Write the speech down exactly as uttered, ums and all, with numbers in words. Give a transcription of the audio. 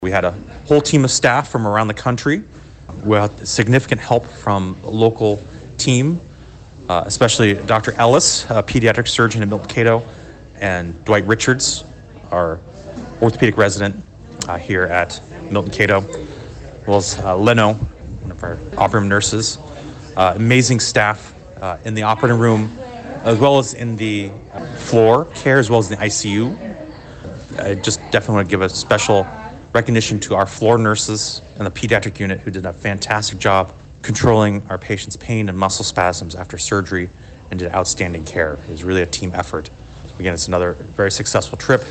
We had a whole team of staff from around the country with significant help from a local team, uh, especially Doctor Ellis, a pediatric surgeon at Milton Cato, and Dwight Richards, our orthopedic resident uh, here at Milton Cato, as well as uh, Leno, one of our operating nurses. Uh, amazing staff uh, in the operating room, as well as in the floor care, as well as in the I C U. I just definitely want to give a special recognition to our floor nurses and the pediatric unit who did a fantastic job controlling our patients' pain and muscle spasms after surgery and did outstanding care. It was really a team effort. Again, it's another very successful trip.